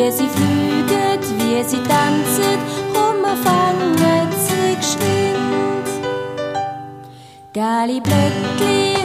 wie sie fliegen, wie sie tanzen, komm, wir fangen sie geschwind. Gelbe Blättli